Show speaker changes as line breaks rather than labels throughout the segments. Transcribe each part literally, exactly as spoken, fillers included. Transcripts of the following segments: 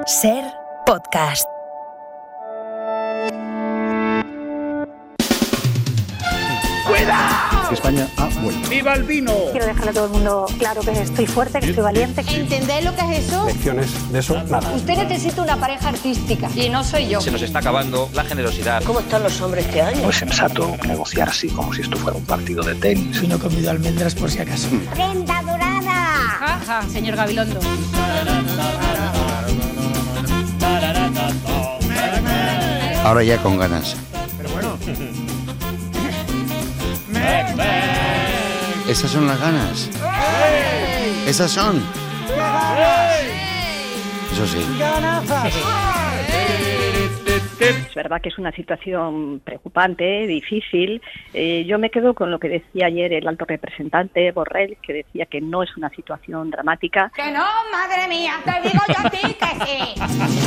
Ser Podcast.
¡Cuidado! España ha vuelto.
¡Viva el vino!
Quiero dejarle a todo el mundo claro que estoy fuerte, que estoy valiente.
¿Entendéis lo que es eso?
Lecciones de eso, nada.
Usted necesita una pareja artística y no soy yo.
Se nos está acabando la generosidad.
¿Cómo están los hombres este año?
No es sensato negociar así como si esto fuera un partido de tenis.
Si no he comido almendras por si acaso.
¡Prenda dorada!
Ajá, señor Gabilondo.
Ahora ya con ganas.
Pero bueno.
Esas son las ganas. Esas son. Eso sí.
Es verdad que es una situación preocupante, difícil. Eh, yo me quedo con lo que decía ayer el alto representante Borrell, que decía que no es una situación dramática.
Que no, madre mía, te digo yo a ti que sí.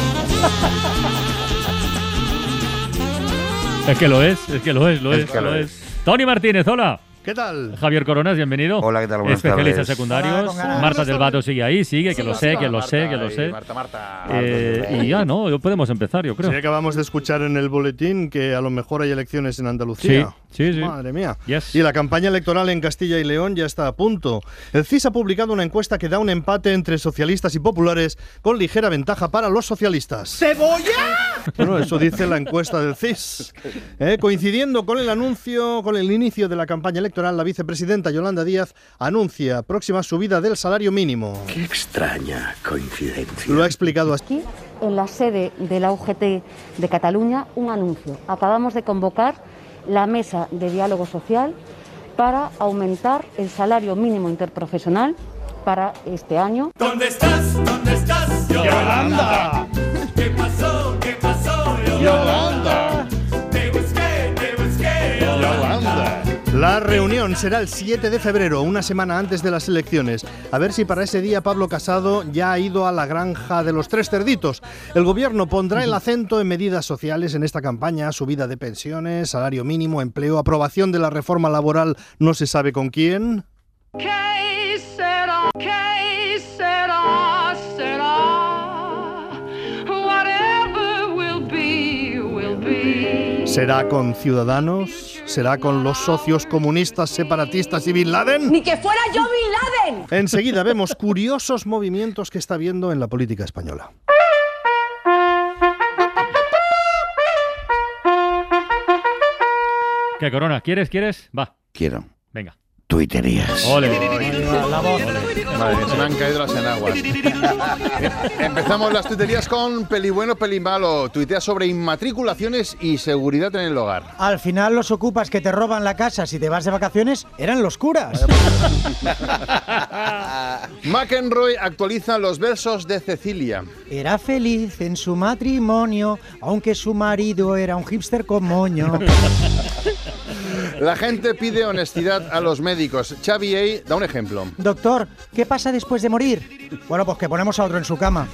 Es que lo es, es que lo es, lo es,
Es que
lo
lo
es. Tony Martínez, hola.
¿Qué tal?
Javier Coronas, bienvenido.
Hola, ¿qué tal? Buenas
Especialistas
tardes.
secundarios.
Hola,
Marta del Vato sigue ahí, sigue, que lo sé, que lo sé, que lo sé.
Marta, Marta.
Eh, y ya, ¿no? Podemos empezar, yo creo.
Sí, acabamos de escuchar en el boletín que a lo mejor hay elecciones en Andalucía.
Sí, sí, sí.
Madre mía.
Yes.
Y la campaña electoral en Castilla y León ya está a punto. El C I S ha publicado una encuesta que da un empate entre socialistas y populares con ligera ventaja para los socialistas.
¡Cebolla!
Bueno, eso dice la encuesta del C I S. Eh, coincidiendo con el anuncio, con el inicio de la campaña electoral, la vicepresidenta Yolanda Díaz anuncia próxima subida del salario mínimo.
Qué extraña coincidencia.
Lo ha explicado así.
Aquí, en la sede de la U G T de Cataluña, un anuncio. Acabamos de convocar la mesa de diálogo social para aumentar el salario mínimo interprofesional para este año.
¿Dónde estás? ¿Dónde estás?
¡Yolanda!
¿Qué pasó? ¿Qué pasó?
¡Yolanda!
Te busqué, te busqué.
¡Yolanda! La reunión será el siete de febrero, una semana antes de las elecciones. A ver si para ese día Pablo Casado ya ha ido a la granja de los tres cerditos. El gobierno pondrá el acento en medidas sociales en esta campaña: subida de pensiones, salario mínimo, empleo, aprobación de la reforma laboral, no se sabe con quién.
¿Qué será? ¿Qué será? Será. Whatever will be, will be.
¿Será con Ciudadanos? ¿Será con los socios comunistas, separatistas y Bin Laden?
Ni que fuera yo Bin Laden.
Enseguida vemos curiosos movimientos que está habiendo en la política española.
¿Qué, Corona? ¿Quieres? ¿Quieres? Va,
Quiero.
venga.
Tuiterías.
Ole.
Madre mía, se me han caído las enaguas. Empezamos las tuiterías con peli bueno, peli malo. Tuitea sobre inmatriculaciones y seguridad en el hogar.
Al final los ocupas que te roban la casa si te vas de vacaciones eran los curas.
McEnroe actualiza los versos de Cecilia.
Era feliz en su matrimonio, aunque su marido era un hipster con moño.
La gente pide honestidad a los médicos. Xavi A. da un ejemplo.
Doctor, ¿qué pasa después de morir? Bueno, pues que ponemos a otro en su cama.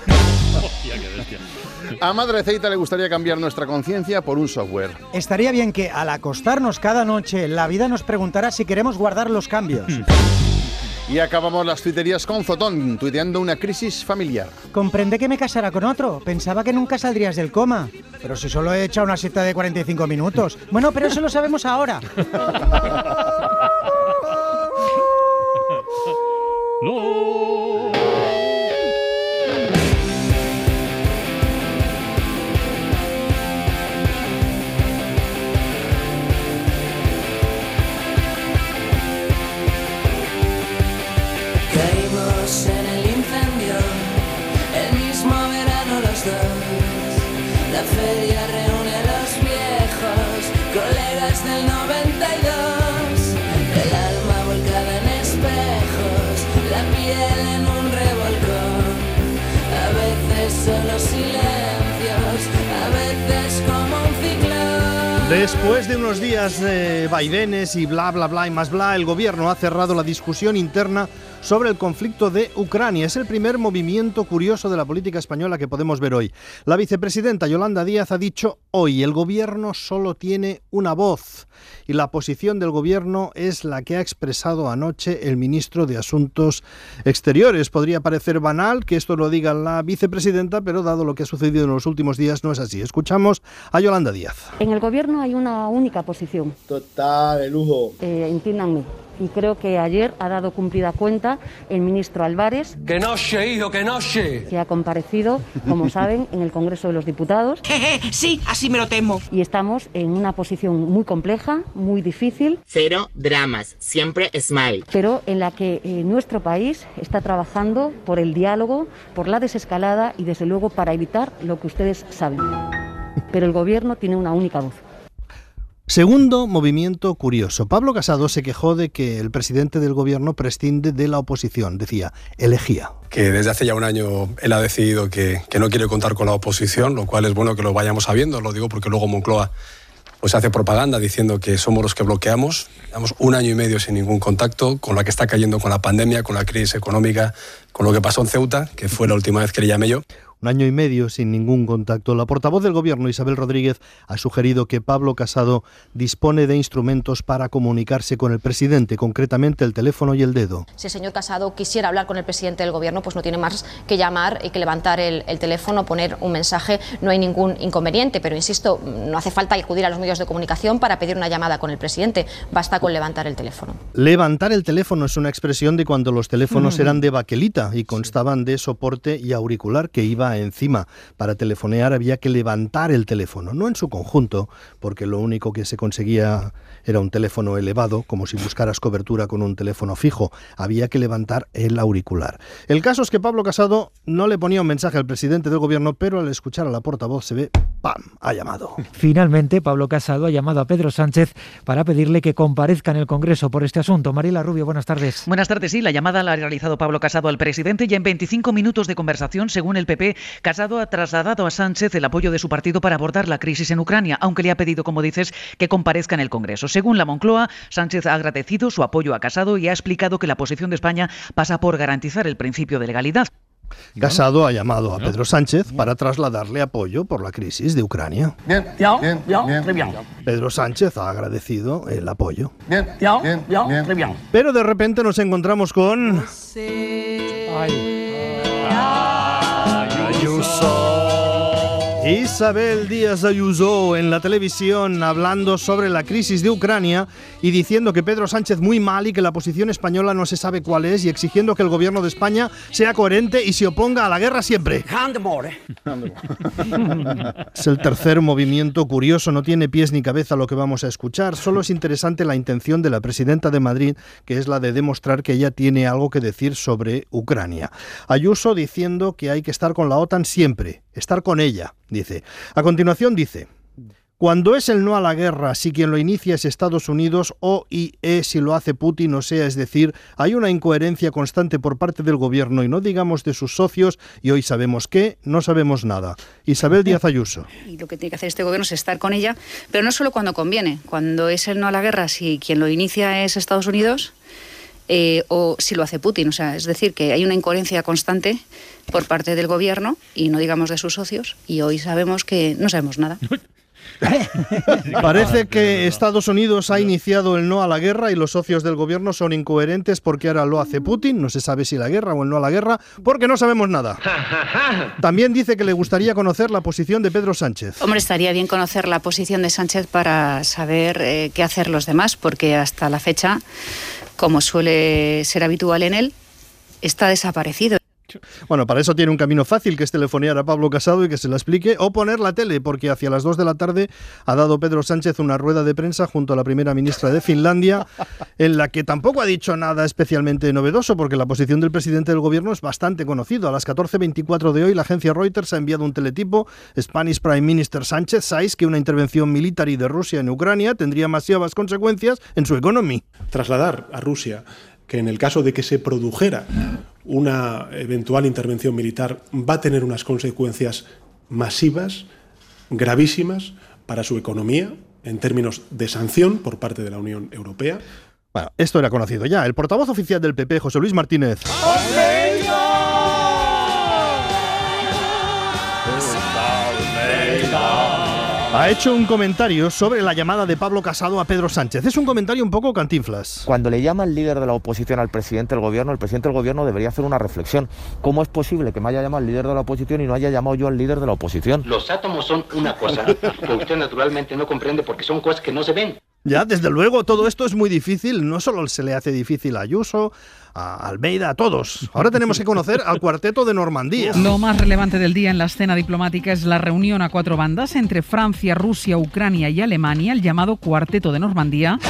A Madre Ceita le gustaría cambiar nuestra conciencia por un software.
Estaría bien que al acostarnos cada noche la vida nos preguntara si queremos guardar los cambios.
Y acabamos las tuiterías con Fotón, tuiteando una crisis familiar.
Comprende que me casara con otro. Pensaba que nunca saldrías del coma. Pero si solo he echado una siesta de cuarenta y cinco minutos. Bueno, pero eso lo sabemos ahora.
No.
Caímos en el incendio, el mismo verano los dos. La feria reúne a los viejos, colegas del noventa y dos.
Después de unos días de vaivenes y bla bla bla y más bla, el gobierno ha cerrado la discusión interna sobre el conflicto de Ucrania. Es el primer movimiento curioso de la política española que podemos ver hoy. La vicepresidenta Yolanda Díaz ha dicho hoy: el gobierno solo tiene una voz, y la posición del gobierno es la que ha expresado anoche el ministro de Asuntos Exteriores. Podría parecer banal que esto lo diga la vicepresidenta, pero dado lo que ha sucedido en los últimos días no es así. Escuchamos a Yolanda Díaz.
En el gobierno hay una única posición.
Total, de lujo.
Eh, entiéndanme. Y creo que ayer ha dado cumplida cuenta el ministro Álvarez.
¡Que noche, hijo, que noche!
Que ha comparecido, como saben, en el Congreso de los Diputados.
Sí, así me lo temo.
Y estamos en una posición muy compleja, muy difícil.
Cero dramas, siempre smile.
Pero en la que eh, nuestro país está trabajando por el diálogo, por la desescalada y, desde luego, para evitar lo que ustedes saben. Pero el gobierno tiene una única voz.
Segundo movimiento curioso. Pablo Casado se quejó de que el presidente del gobierno prescinde de la oposición. Decía, elegía.
Que desde hace ya un año él ha decidido que, que no quiere contar con la oposición, lo cual es bueno que lo vayamos sabiendo. Lo digo porque luego Moncloa pues hace propaganda diciendo que somos los que bloqueamos. Llevamos un año y medio sin ningún contacto, con la que está cayendo con la pandemia, con la crisis económica, con lo que pasó en Ceuta, que fue la última vez que le llamé yo.
Un año y medio sin ningún contacto. La portavoz del gobierno, Isabel Rodríguez, ha sugerido que Pablo Casado dispone de instrumentos para comunicarse con el presidente, concretamente el teléfono y el dedo.
Si el señor Casado quisiera hablar con el presidente del gobierno, pues no tiene más que llamar y que levantar el, el teléfono, poner un mensaje, no hay ningún inconveniente, pero insisto, no hace falta acudir a los medios de comunicación para pedir una llamada con el presidente, basta con levantar el teléfono.
Levantar el teléfono es una expresión de cuando los teléfonos eran de baquelita y constaban de soporte y auricular que iba encima. Para telefonear había que levantar el teléfono, no en su conjunto, porque lo único que se conseguía era un teléfono elevado, como si buscaras cobertura con un teléfono fijo. Había que levantar el auricular. El caso es que Pablo Casado no le ponía un mensaje al presidente del gobierno, pero al escuchar a la portavoz se ve, ¡pam!, ha llamado.
Finalmente, Pablo Casado ha llamado a Pedro Sánchez para pedirle que comparezca en el Congreso por este asunto. Mariela Rubio, buenas tardes.
Buenas tardes, sí, la llamada la ha realizado Pablo Casado al presidente y en veinticinco minutos de conversación, según el P P, Casado ha trasladado a Sánchez el apoyo de su partido para abordar la crisis en Ucrania, aunque le ha pedido, como dices, que comparezca en el Congreso. Según la Moncloa, Sánchez ha agradecido su apoyo a Casado y ha explicado que la posición de España pasa por garantizar el principio de legalidad.
Casado ha llamado a Pedro Sánchez para trasladarle apoyo por la crisis de Ucrania.
Bien, bien, bien, bien, bien.
Pedro Sánchez ha agradecido el apoyo.
Bien, bien, bien, bien, bien, bien.
Pero de repente nos encontramos con...
Ay.
Ayuso. Isabel Díaz Ayuso en la televisión hablando sobre la crisis de Ucrania y diciendo que Pedro Sánchez muy mal y que la posición española no se sabe cuál es, y exigiendo que el gobierno de España sea coherente y se oponga a la guerra siempre. Es el tercer movimiento curioso, no tiene pies ni cabeza lo que vamos a escuchar. Solo es interesante la intención de la presidenta de Madrid, que es la de demostrar que ella tiene algo que decir sobre Ucrania. Ayuso diciendo que hay que estar con la OTAN siempre, estar con ella. Dice. A continuación dice, cuando es el no a la guerra, si quien lo inicia es Estados Unidos, o I E si lo hace Putin, o sea, es decir, hay una incoherencia constante por parte del gobierno y no digamos de sus socios, y hoy sabemos qué, no sabemos nada. Isabel Díaz Ayuso.
Y lo que tiene que hacer este gobierno es estar con ella, pero no solo cuando conviene, cuando es el no a la guerra, si quien lo inicia es Estados Unidos, Eh, o si lo hace Putin. O sea, es decir, que hay una incoherencia constante por parte del gobierno y no digamos de sus socios, y hoy sabemos que no sabemos nada.
Parece que Estados Unidos ha iniciado el no a la guerra y los socios del gobierno son incoherentes porque ahora lo hace Putin, no se sabe si la guerra o el no a la guerra, porque no sabemos nada. También dice que le gustaría conocer la posición de Pedro Sánchez.
Hombre, estaría bien conocer la posición de Sánchez para saber eh, qué hacer los demás, porque hasta la fecha, como suele ser habitual en él, está desaparecido.
Bueno, para eso tiene un camino fácil, que es telefonear a Pablo Casado y que se la explique, o poner la tele, porque hacia las dos de la tarde ha dado Pedro Sánchez una rueda de prensa junto a la primera ministra de Finlandia, en la que tampoco ha dicho nada especialmente novedoso, porque la posición del presidente del gobierno es bastante conocida. A las catorce veinticuatro de hoy, la agencia Reuters ha enviado un teletipo, Spanish Prime Minister Sánchez says que una intervención militar de Rusia en Ucrania tendría masivas consecuencias en su economía.
Trasladar a Rusia que en el caso de que se produjera una eventual intervención militar va a tener unas consecuencias masivas, gravísimas para su economía, en términos de sanción por parte de la Unión Europea.
Bueno, esto era conocido ya. El portavoz oficial del P P, José Luis Martínez. Ha hecho un comentario sobre la llamada de Pablo Casado a Pedro Sánchez. Es un comentario un poco cantinflas.
Cuando le llama el líder de la oposición al presidente del gobierno, el presidente del gobierno debería hacer una reflexión. ¿Cómo es posible que me haya llamado el líder de la oposición y no haya llamado yo al líder de la oposición?
Los átomos son una cosa que usted naturalmente no comprende porque son cosas que no se ven.
Ya, desde luego, todo esto es muy difícil. No solo se le hace difícil a Ayuso, a Almeida, a todos. Ahora tenemos que conocer al cuarteto de Normandía.
Lo más relevante del día en la escena diplomática es la reunión a cuatro bandas entre Francia, Rusia, Ucrania y Alemania, el llamado cuarteto de Normandía.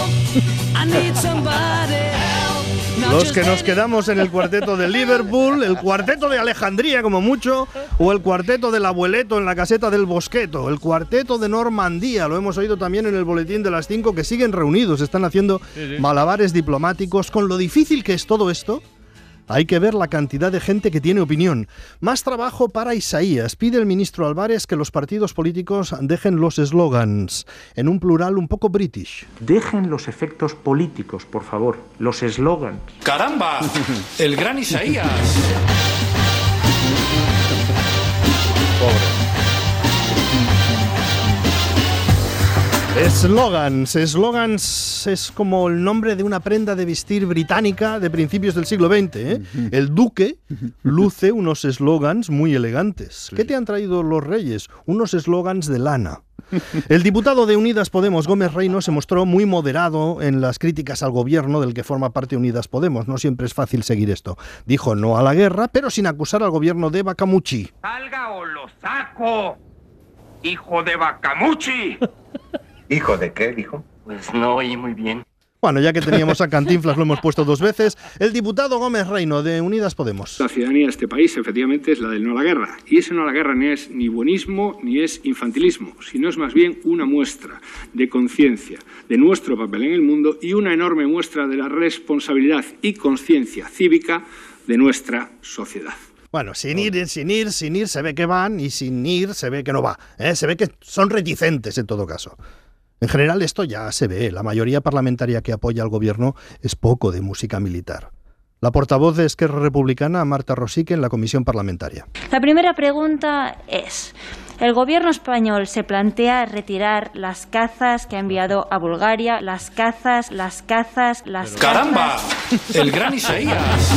Los que nos quedamos en el cuarteto de Liverpool, el cuarteto de Alejandría como mucho, o el cuarteto del abueleto en la caseta del Bosqueto, el cuarteto de Normandía, lo hemos oído también en el boletín de las cinco, que siguen reunidos, están haciendo sí, sí. malabares diplomáticos. Con lo difícil que es todo esto, hay que ver la cantidad de gente que tiene opinión. Más trabajo para Isaías. Pide el ministro Álvarez que los partidos políticos dejen los eslogans, en un plural un poco british.
Dejen los efectos políticos, por favor, los eslogans.
¡Caramba! ¡El gran Isaías!
Pobre. Slogans. Slogans es como el nombre de una prenda de vestir británica de principios del siglo veinte. ¿eh? El duque luce unos slogans muy elegantes. ¿Qué te han traído los reyes? Unos slogans de lana. El diputado de Unidas Podemos, Gómez Reino, se mostró muy moderado en las críticas al gobierno del que forma parte Unidas Podemos. No siempre es fácil seguir esto. Dijo no a la guerra, pero sin acusar al gobierno de Bacamuchi.
¡Salga o lo saco! ¡Hijo de Bacamuchi!
¿Hijo de qué, dijo? Pues no oí muy bien.
Bueno, ya que teníamos a Cantinflas, lo hemos puesto dos veces. El diputado Gómez Reino, de Unidas Podemos.
La ciudadanía de este país, efectivamente, es la del no a la guerra. Y ese no a la guerra ni es ni buenismo ni es infantilismo, sino es más bien una muestra de conciencia de nuestro papel en el mundo y una enorme muestra de la responsabilidad y conciencia cívica de nuestra sociedad.
Bueno, sin ir, sin ir, sin ir, se ve que van, y sin ir se ve que no va. ¿eh? Se ve que son reticentes en todo caso. En general esto ya se ve. La mayoría parlamentaria que apoya al gobierno es poco de música militar. La portavoz de Esquerra Republicana, Marta Rosique, en la comisión parlamentaria.
La primera pregunta es: ¿el gobierno español se plantea retirar las cazas que ha enviado a Bulgaria? Las cazas, las cazas, las cazas...
¡Caramba! ¡El gran Isaías!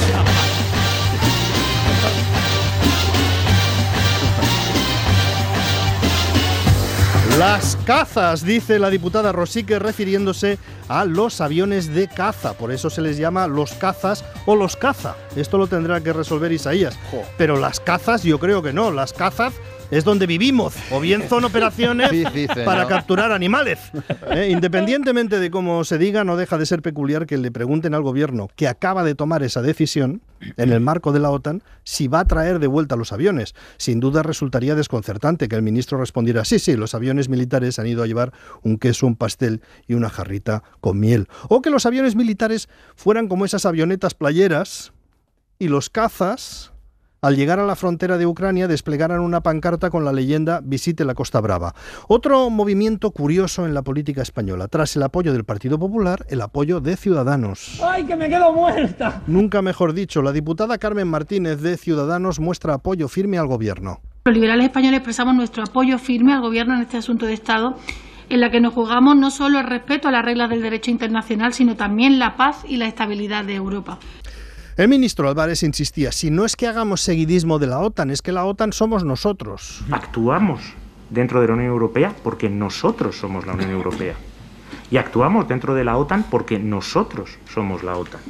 Las cazas, dice la diputada Rosique, refiriéndose a los aviones de caza. Por eso se les llama los cazas o los caza. Esto lo tendrá que resolver Isaías. Pero las cazas yo creo que no. Las cazas es donde vivimos. O bien son operaciones sí, dice, para ¿no? capturar animales. ¿Eh? Independientemente de cómo se diga, no deja de ser peculiar que le pregunten al gobierno, que acaba de tomar esa decisión, en el marco de la OTAN, si va a traer de vuelta los aviones. Sin duda resultaría desconcertante que el ministro respondiera: sí, sí, los aviones militares han ido a llevar un queso, un pastel y una jarrita con miel. O que los aviones militares fueran como esas avionetas playeras y los cazas, al llegar a la frontera de Ucrania, desplegaran una pancarta con la leyenda «Visite la Costa Brava». Otro movimiento curioso en la política española. Tras el apoyo del Partido Popular, el apoyo de Ciudadanos.
¡Ay, que me quedo muerta!
Nunca mejor dicho, la diputada Carmen Martínez, de Ciudadanos, muestra apoyo firme al gobierno.
Los liberales españoles expresamos nuestro apoyo firme al gobierno en este asunto de Estado, en la que nos jugamos no solo el respeto a las reglas del derecho internacional, sino también la paz y la estabilidad de Europa.
El ministro Álvarez insistía: si no es que hagamos seguidismo de la OTAN, es que la OTAN somos nosotros.
Actuamos dentro de la Unión Europea porque nosotros somos la Unión Europea. Y actuamos dentro de la OTAN porque nosotros somos la OTAN.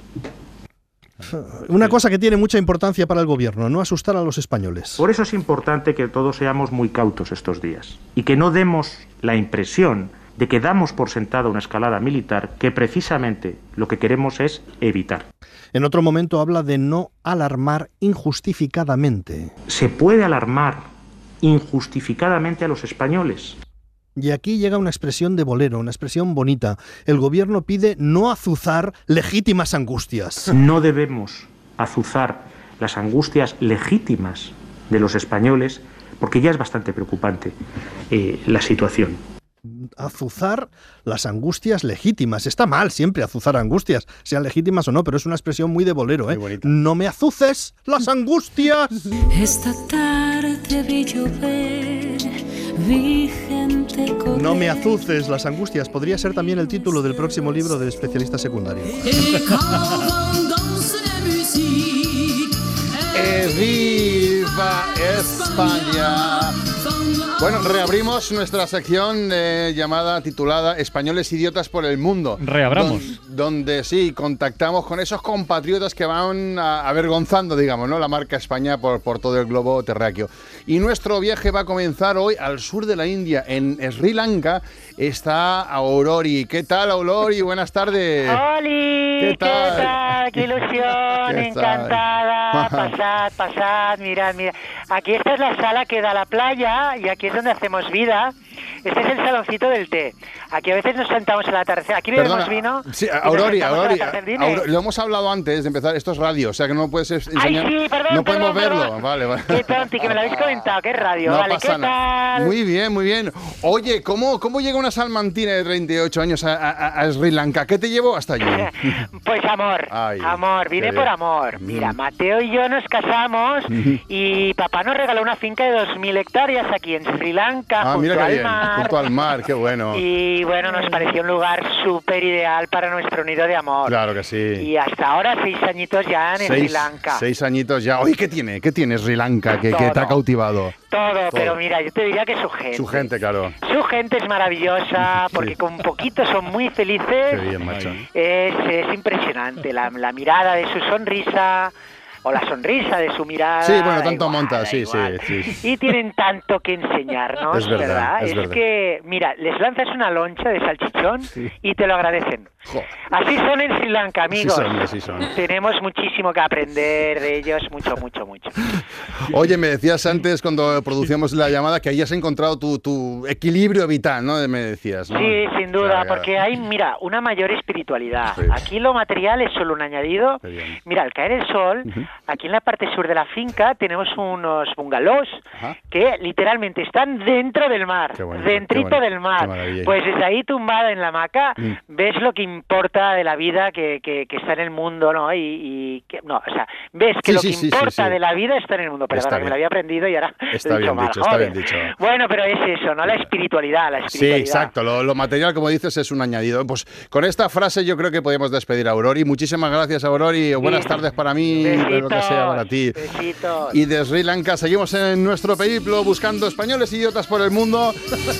Una cosa que tiene mucha importancia para el gobierno: no asustar a los españoles.
Por eso es importante que todos seamos muy cautos estos días y que no demos la impresión de que damos por sentada una escalada militar que precisamente lo que queremos es evitar.
En otro momento habla de no alarmar injustificadamente.
Se puede alarmar injustificadamente a los españoles.
Y aquí llega una expresión de bolero, una expresión bonita. El gobierno pide no azuzar legítimas angustias.
No debemos azuzar las angustias legítimas de los españoles, porque ya es bastante preocupante eh, la situación.
azuzar las angustias legítimas. Está mal siempre azuzar angustias, sean legítimas o no, pero es una expresión muy de bolero, ¿eh? No me azuces las angustias.
Esta tarde vi llover, vi gente correr.
No me azuces las angustias. Podría ser también el título del próximo libro de especialista secundario.
Eh, ¡Viva España! Bueno, reabrimos nuestra sección eh, llamada, titulada Españoles Idiotas por el Mundo.
Reabramos.
Don, donde sí, contactamos con esos compatriotas que van a, avergonzando, digamos, ¿no?, la marca España por, por todo el globo terráqueo. Y nuestro viaje va a comenzar hoy al sur de la India, en Sri Lanka. Está Aurori. ¿Qué tal, Aurori? Buenas tardes.
¡Holi!
¿Qué tal?
¿Qué tal? ¡Qué ilusión!
¿Qué
Encantada. Pasad, pasad, mirad, mirad. Aquí esta es la sala que da a la playa y aquí es donde hacemos vida. Este es el saloncito del té. Aquí a veces nos sentamos al atardecer. Aquí bebemos vino.
Sí, Aurori, Aurori, Aurori, lo hemos hablado antes de empezar. Esto es radio, o sea que no puedes enseñar.
Ay, sí, perdón,
no podemos
perdón,
verlo.
perdón.
Vale, vale.
Qué tonti, que me lo habéis comentado, que es radio.
No
vale,
pasa
¿qué
nada.
tal?
Muy bien, muy bien. Oye, ¿cómo, cómo llega una salmantina de treinta y ocho años a, a, a Sri Lanka? ¿Qué te llevó hasta allí?
Pues amor,
Ay,
amor, vine por amor. Mira, Mateo y yo nos casamos y papá nos regaló una finca de dos mil hectáreas aquí en Sri Lanka,
Ah,
junto
mira qué
al
bien,
mar.
junto al mar, qué bueno.
Y bueno, nos pareció un lugar súper ideal para nuestro nido de amor.
Claro que sí.
Y hasta ahora seis añitos ya en Sri
Seis,
Lanka.
seis añitos ya. Oye, ¿qué tiene? ¿Qué tiene Sri Lanka que, que te ha
Todo.
cautivado?
Todo,
Todo.
pero mira, yo te diría que su gente.
Su gente, claro.
Su gente es maravillosa, porque con poquito son muy felices.
Qué bien, macho.
Es, es impresionante la, la mirada de su sonrisa, o la sonrisa de su mirada.
Sí, bueno, tanto
igual,
monta,
da
sí, sí,
igual.
sí.
Y tienen tanto que enseñarnos,
Es verdad, es
Es,
verdad.
que, mira, les lanzas una loncha de salchichón y te lo agradecen.
Jo.
Así son en Sri Lanka, amigos.
Sí son, así son.
Tenemos muchísimo que aprender de ellos, mucho, mucho, mucho.
Oye, me decías antes cuando producíamos la llamada que ahí has encontrado tu, tu equilibrio vital, ¿no? Me decías, ¿no?
Sí, sin duda,
Claro, claro.
porque hay, mira, una mayor espiritualidad.
Sí.
Aquí lo material es solo un añadido.
Qué bien.
Mira, al caer el sol,
Ujú.
aquí en la parte sur de la finca tenemos unos bungalows
Ajá.
que literalmente están dentro del mar,
Qué bonito,
dentrito
qué bonito,
del
qué
mar.
maravilla.
Pues desde ahí tumbada en la hamaca
Mm.
ves lo que importa de la vida que, que, que está en el mundo, ¿no? Y, y que, no, o sea, ves que
Sí,
lo
sí,
que
sí, sí,
importa
sí.
de la vida está en el mundo. Perdona,
Está
que me
bien.
lo había aprendido y ahora
Está
lo he
bien
dicho mal,
dicho, está
joder.
bien dicho.
Bueno, pero es eso, ¿no? La espiritualidad, la
Sí,
espiritualidad.
exacto. Lo, lo material, como dices, es un añadido. Pues con esta frase yo creo que podemos despedir a Aurori. Muchísimas gracias, Aurori. Buenas
Sí.
tardes para mí, de lo que sea para ti.
Besitos.
Y de Sri Lanka seguimos en nuestro periplo buscando españoles idiotas por el mundo.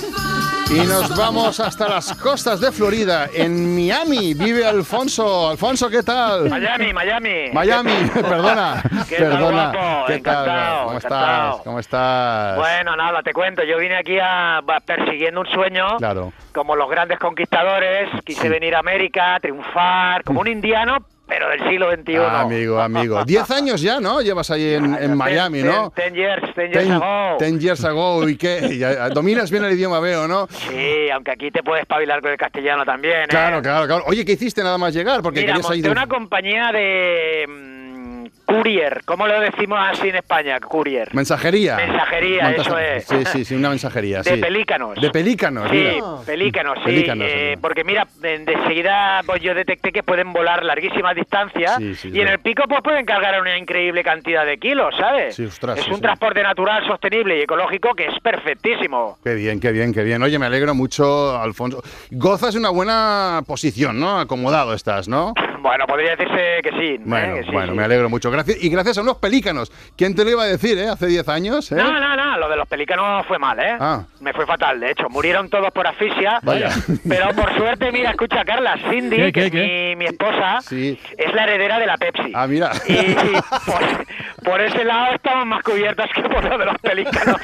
Y nos vamos hasta las costas de Florida. En Miami vive Alfonso. Alfonso, ¿qué tal?
Miami, Miami.
Miami, perdona.
¿Qué tal,
perdona.
guapo?
¿Qué tal?
Encantado,
¿Cómo
encantado.
estás? ¿Cómo estás?
Bueno, nada, te cuento. Yo vine aquí a, a persiguiendo un sueño.
Claro.
Como los grandes conquistadores. Quise
Sí.
venir a América, triunfar, como un indiano, pero del siglo veintiuno.
Ah, amigo, amigo. Diez años ya, ¿no? Llevas ahí en, en Miami, ¿no?
Ten, ten years, ten years
Ten,
ago.
ten years ago. ¿Y qué? Ya, dominas bien el idioma, veo, ¿no?
Sí, aunque aquí te puedes espabilar con el castellano también, ¿eh?
Claro, claro, claro. Oye, ¿qué hiciste nada más llegar? Porque
Mira,
querías
monté
ir de...
una compañía de mm, courier. ¿Cómo lo decimos así en España? Courier.
Mensajería.
Mensajería,
Montaste-
eso es.
Sí, sí, sí, una mensajería,
De
sí.
pelícanos.
De pelícanos,
Sí,
mira.
pelícanos, sí.
Pelícanos,
eh,
sí.
porque mira, de, de seguida pues yo detecté que pueden volar larguísimas distancias
Sí, sí,
y
sí.
en el pico pues pueden cargar una increíble cantidad de kilos, ¿sabes?
Sí, ostras,
es
sí,
un
sí.
transporte natural, sostenible y ecológico que es perfectísimo.
Qué bien, qué bien, qué bien. Oye, me alegro mucho, Alfonso. Gozas de una buena posición, ¿no? Acomodado estás, ¿no?
Bueno, podría decirse que sí. ¿eh?
Bueno,
Que sí,
bueno,
sí.
me alegro mucho. Gracias, y gracias a unos pelícanos. ¿Quién te lo iba a decir, eh? Hace diez años, ¿eh?
No, no, no, lo de los pelícanos fue mal, ¿eh?
Ah.
Me fue fatal, de hecho, murieron todos por asfixia.
Vaya.
Pero por suerte, mira, escucha, Carla, Cindy,
¿Qué,
que
qué,
es
qué?
Mi, mi esposa,
Sí.
es la heredera de la Pepsi.
Ah, mira.
Y, y por, por ese lado estamos más cubiertas que por lo de los pelícanos.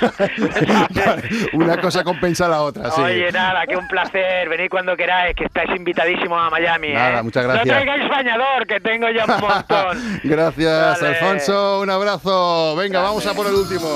Una cosa compensa a la otra, sí.
Oye, nada, que un placer. Venid cuando queráis, que estáis invitadísimos a Miami, ¿eh?
Nada, muchas gracias.
No traigáis bañador, que tengo ya un montón.
Gracias,
Dale.
Alfonso. Un abrazo. Venga,
Dale.
vamos a por el último.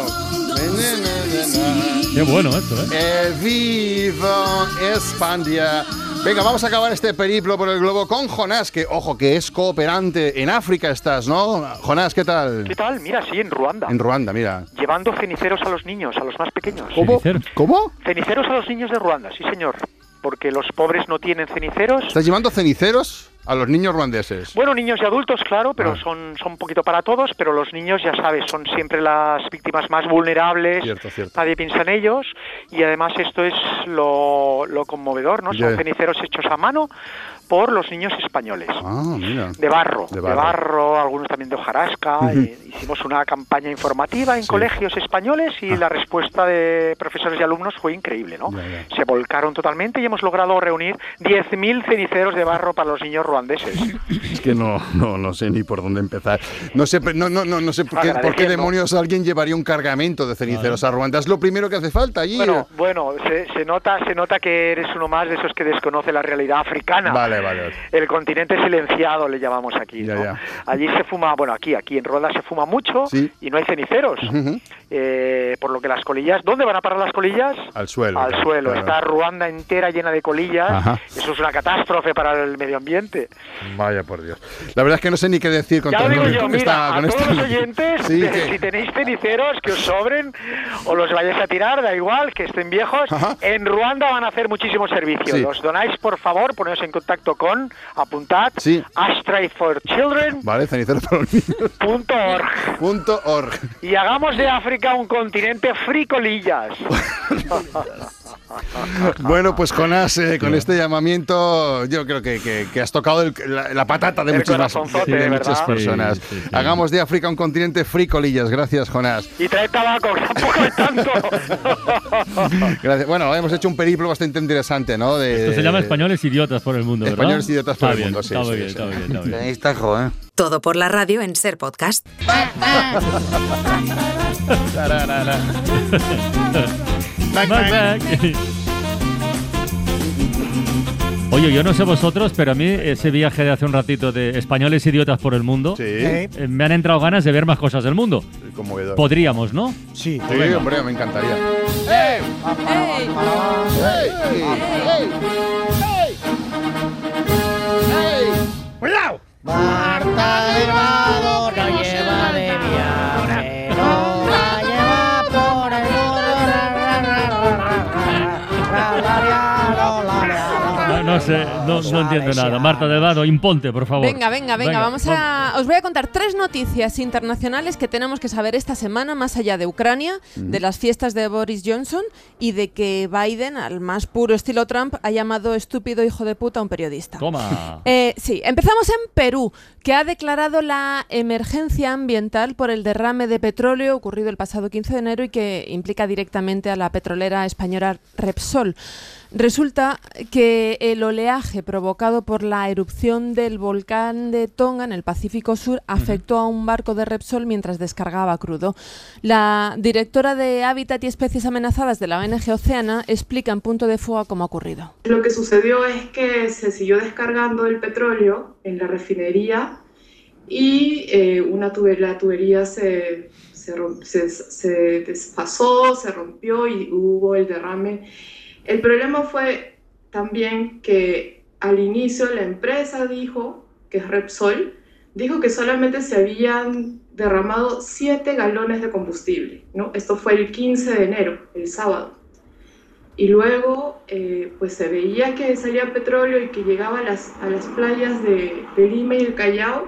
Qué bueno esto, ¿eh?
Eh, viva España. Venga, vamos a acabar este periplo por el globo con Jonás, que, ojo, que es cooperante. En África estás, ¿no? Jonás, ¿qué tal?
¿Qué tal? Mira, sí, en Ruanda.
En Ruanda, mira.
Llevando ceniceros a los niños, a los más pequeños.
¿Cómo? ¿Cómo?
Ceniceros a los niños de Ruanda, sí, señor. Porque los pobres no tienen ceniceros.
¿Estás llevando ceniceros a los niños ruandeses?
Bueno, niños y adultos, claro, pero
Ah.
son, son un poquito para todos, pero los niños, ya sabes, son siempre las víctimas más vulnerables.
Cierto, cierto.
Nadie piensa en ellos. Y además esto es lo, lo conmovedor, ¿no? Son
Ya.
ceniceros hechos a mano por los niños españoles.
Ah, mira.
De barro,
De
de
barro.
barro, algunos también de hojarasca.
Ujú.
eh, hicimos una campaña informativa en
Sí.
colegios españoles y
Ah.
la respuesta de profesores y alumnos fue increíble, ¿no?
Ya, ya.
Se volcaron totalmente y hemos logrado reunir diez mil ceniceros de barro para los niños ruandeses.
Es que no, no, no sé ni por dónde empezar. No sé, no, no, no, no sé por qué, por qué
Agradeciendo.
demonios alguien llevaría un cargamento de ceniceros a Ruanda. Es lo primero que hace falta allí.
Bueno, bueno, se, se nota, se nota que eres uno más de esos que desconoce la realidad africana.
Vale, vale.
El continente silenciado le llamamos aquí,
Ya,
¿no?
ya.
Allí se fuma, bueno, aquí, aquí en Ruanda se fuma mucho
Sí.
y no hay ceniceros.
Ujú.
Eh, por lo que las colillas, ¿dónde van a parar las colillas?
Al suelo.
Al
claro,
suelo.
claro.
Está Ruanda entera llena de colillas.
Ajá.
Eso es una catástrofe para el medio ambiente.
Vaya por Dios. La verdad es que no sé ni qué decir con
Ya
todo
lo digo
con
yo,
con
mira,
esta-
a
con
todos
esta-
los oyentes,
Sí,
de-
que-
si tenéis ceniceros que os sobren o los vayáis a tirar, da igual, que estén viejos,
Ajá.
en Ruanda van a hacer muchísimos servicios.
Sí.
Los donáis, por favor, poneos en contacto con, apuntad,
Sí.
Ashtray for Children
Vale, ceniceros para los niños.
punto org.
Punto org.
Y hagamos de África un continente fricolillas.
Bueno, pues Jonás, eh, con este llamamiento, yo creo que, que- que has tocado el- la, la patata de
El
muchas,
corazonzote,
de, de
¿verdad?
muchas personas.
Sí, sí, sí.
Hagamos de África un continente fricolillas. Gracias, Jonás.
Y trae tabaco, que tampoco es tanto.
Gracias. Bueno, hemos hecho un periplo bastante interesante, ¿no? De,
Esto se llama Españoles Idiotas por el Mundo, ¿verdad?
Españoles Idiotas por
Está
el
bien,
Mundo, sí,
está muy
sí,
bien,
sí.
está muy bien, está muy bien.
Tenéis tajo, ¿eh?
Todo por la radio en Ser Podcast.
Back, back. Oye, yo no sé vosotros, pero a mí ese viaje de hace un ratito de Españoles Idiotas por el Mundo, eh, me han entrado ganas de ver más cosas del mundo.
Conmovedor.
Podríamos, ¿no?
Sí.
Sí, hombre, me encantaría.
¡Ey!
¡Ey! ¡Ey!
¡Cuidado! Marta del Vado la lleva de viaje, no la lleva por el
No, no sé, no, no entiendo nada. Marta del Vado, imponte, por favor.
Venga, venga, venga, vamos a... Os voy a contar tres noticias internacionales que tenemos que saber esta semana, más allá de Ucrania,
Mm.
de las fiestas de Boris Johnson y de que Biden, al más puro estilo Trump, ha llamado estúpido hijo de puta a un periodista.
Toma.
Eh, sí, empezamos en Perú, que ha declarado la emergencia ambiental por el derrame de petróleo ocurrido el pasado quince de enero y que implica directamente a la petrolera española Repsol. Resulta que el oleaje provocado por la erupción del volcán de Tonga en el Pacífico Sur afectó a un barco de Repsol mientras descargaba crudo. La directora de Hábitat y Especies Amenazadas de la O N G Oceana explica en Punto de Fuga cómo ha ocurrido.
Lo que sucedió es que se siguió descargando el petróleo en la refinería y eh, una tube- la tubería se, se, rom- se, se desfasó, se rompió y hubo el derrame. El problema fue también que al inicio la empresa dijo, que es Repsol, dijo que solamente se habían derramado siete galones de combustible, ¿no? Esto fue el quince de enero, el sábado. Y luego eh, pues se veía que salía petróleo y que llegaba a las, a las playas de, de Lima y el Callao.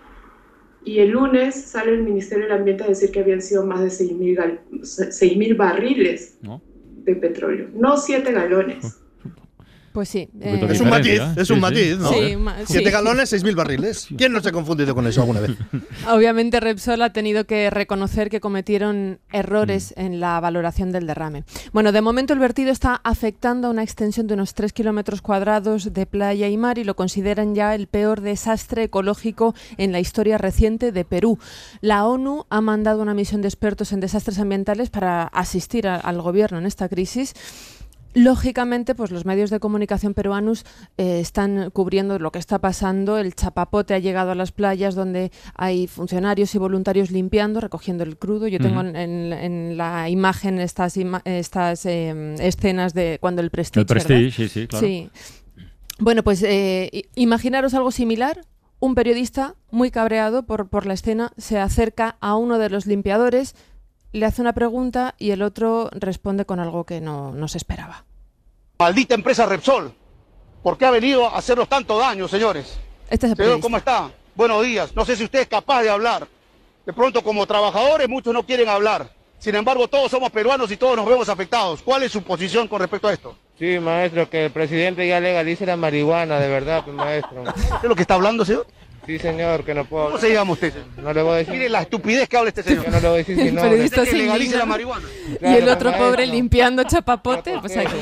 Y el lunes sale el Ministerio del Ambiente a decir que habían sido más de seis mil barriles
¿No?
de petróleo, no siete galones.
Pues sí.
Eh, es un matiz, es un matiz, ¿no?
Sí, ma-
Siete
sí.
galones, seis mil barriles. ¿Quién no se ha confundido con eso alguna vez?
Obviamente Repsol ha tenido que reconocer que cometieron errores
Mm.
en la valoración del derrame. Bueno, de momento el vertido está afectando a una extensión de unos tres kilómetros cuadrados de playa y mar y lo consideran ya el peor desastre ecológico en la historia reciente de Perú. La ONU ha mandado una misión de expertos en desastres ambientales para asistir a- al gobierno en esta crisis. Lógicamente, pues los medios de comunicación peruanos eh, están cubriendo lo que está pasando. El chapapote ha llegado a las playas donde hay funcionarios y voluntarios limpiando, recogiendo el crudo. Yo tengo
Ujú.
en, en- en la imagen estas, ima- estas eh, escenas de cuando el Prestige,
El Prestige,
¿verdad?
sí, sí, claro.
Sí. Bueno, pues eh, imaginaros algo similar. Un periodista muy cabreado por, por la escena se acerca a uno de los limpiadores, le hace una pregunta y el otro responde con algo que no, no se esperaba.
Maldita empresa Repsol, ¿por qué ha venido a hacernos tanto daño, señores?
Este es el
Señor, ¿cómo está? Buenos días. No sé si usted es capaz de hablar. De pronto, como trabajadores, muchos no quieren hablar. Sin embargo, todos somos peruanos y todos nos vemos afectados. ¿Cuál es su posición con respecto a esto?
Sí, maestro, que el presidente ya legalice la marihuana, de verdad, pues, maestro.
¿Qué es lo que está hablando, señor?
Sí, señor, que no puedo...
¿Cómo se llama usted?
No le voy a decir...
Mire la estupidez que habla este señor.
Yo no le voy a decir si no...
El periodista
que legalice la marihuana.
Y el otro pobre limpiando chapapote, pues aquí.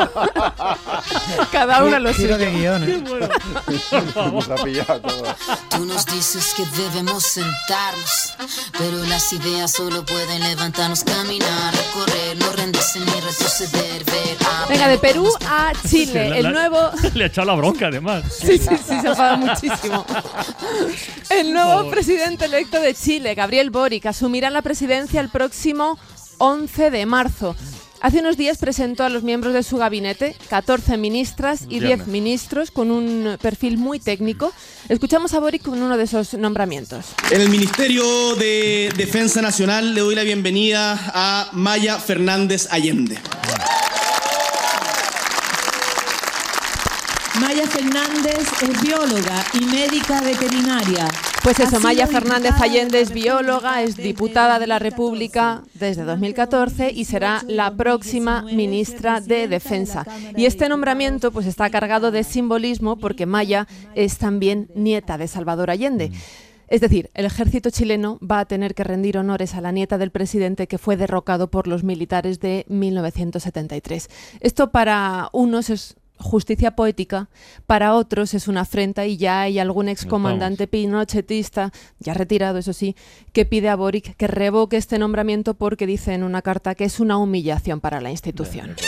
Cada uno lo suyo.
de guiones.
Nos ha pillado todo.
Tú nos dices que debemos sentarnos, pero las ideas solo pueden levantarnos, caminar, recorrer, no rendirse ni retroceder, ver.
Venga, de Perú a Chile,
Sí, la-
el
la-
nuevo...
Le ha echado la bronca, además.
Sí, sí, sí, se enfada muchísimo. El nuevo presidente electo de Chile, Gabriel Boric, asumirá la presidencia el próximo once de marzo. Hace unos días presentó a los miembros de su gabinete, catorce ministras y diez ministros, con un perfil muy técnico. Escuchamos a Boric con uno de esos nombramientos.
En el Ministerio de Defensa Nacional le doy la bienvenida a Maya Fernández Allende.
Maya Fernández es bióloga y médica veterinaria.
Pues eso,
Ha
Maya
sido
Fernández
diputada
Allende es bióloga, es diputada de la República desde dos mil catorce y será la próxima ministra de Defensa. Y este nombramiento pues está cargado de simbolismo porque Maya es también nieta de Salvador Allende. Es decir, el ejército chileno va a tener que rendir honores a la nieta del presidente que fue derrocado por los militares de mil novecientos setenta y tres. Esto para unos es justicia poética, para otros es una afrenta y ya hay algún excomandante pinochetista, ya retirado eso sí, que pide a Boric que revoque este nombramiento porque dice en una carta que es una humillación para la institución.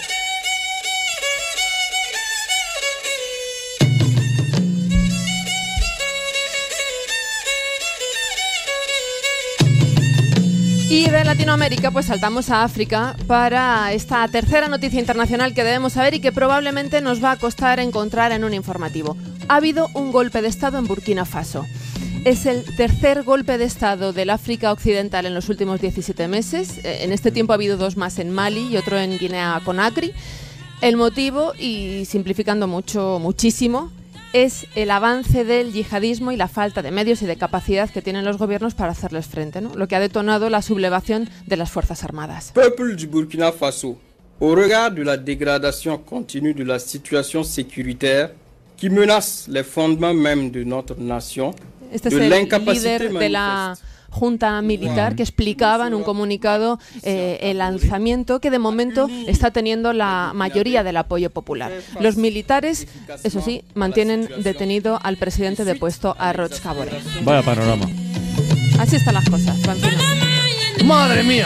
Y de Latinoamérica pues saltamos a África para esta tercera noticia internacional que debemos saber y que probablemente nos va a costar encontrar en un informativo. Ha habido un golpe de Estado en Burkina Faso. Es el tercer golpe de Estado del África Occidental en los últimos diecisiete meses. En este tiempo ha habido dos más en Mali y otro en Guinea-Conakry. El motivo, y simplificando mucho, muchísimo, es el avance del yihadismo y la falta de medios y de capacidad que tienen los gobiernos para hacerles frente, ¿no? Lo que ha detonado la sublevación de las Fuerzas Armadas.
Peuple du Burkina Faso, au regard de la dégradation continue de la situation sécuritaire qui menace les fondements même de notre nation,
Este es
de
el
l'incapacité
líder de la junta militar que explicaba en un comunicado eh, el alzamiento que de momento está teniendo la mayoría del apoyo popular. Los militares, eso sí, mantienen detenido al presidente depuesto, a Roch Kabore.
Vaya panorama.
Así están las cosas, Francino.
¡Madre mía!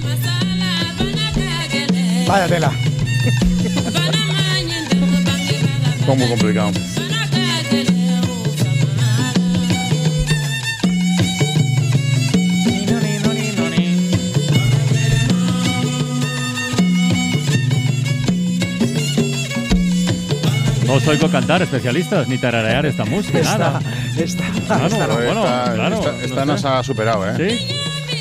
Vaya tela.
Fue muy complicado.
No os oigo cantar, especialistas, ni tararear esta música,
Esta,
nada.
esta,
Claro,
esta no.
bueno,
esta
claro,
esta-
no
esta
sé.
nos ha superado, ¿eh?
¿Sí?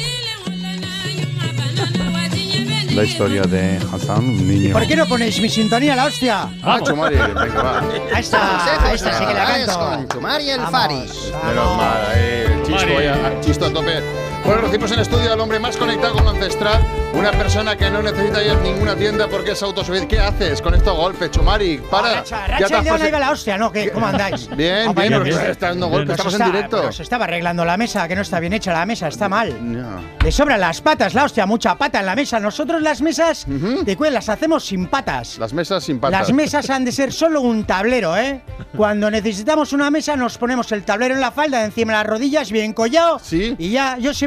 La historia de Hassan, un niño.
¿Por qué no ponéis mi sintonía, la hostia?
Ah, Chumari, venga, va.
Ahí está, ahí está, sí que la canto.
Con Chumari el
Vamos,
Fari.
Menos mal, ahí, el chisto,
Chumari.
ya, chisto a tope. Bueno, recibimos en estudio al hombre más conectado con lo ancestral, una persona que no necesita ir a ninguna tienda porque es autosuficiente. ¿Qué haces con estos golpes, Chumari? Para.
Racha,
Ya
Racha
te
y
has
León,
pase-
ahí va la hostia, ¿no? ¿Qué? ¿Cómo andáis?
Bien,
Compañeros,
bien,
pues,
porque está dando golpes,
pues
estamos
está-
en directo.
Pero se estaba arreglando la mesa, que no está bien hecha la mesa, está mal.
No.
Le sobran las patas, la hostia, mucha pata en la mesa. Nosotros las mesas, de cuál las hacemos sin patas.
Las mesas sin patas.
Las mesas han de ser solo un tablero, ¿eh? Cuando necesitamos una mesa nos ponemos el tablero en la falda, encima de las rodillas, bien collado.
Sí.
Y ya, yo siempre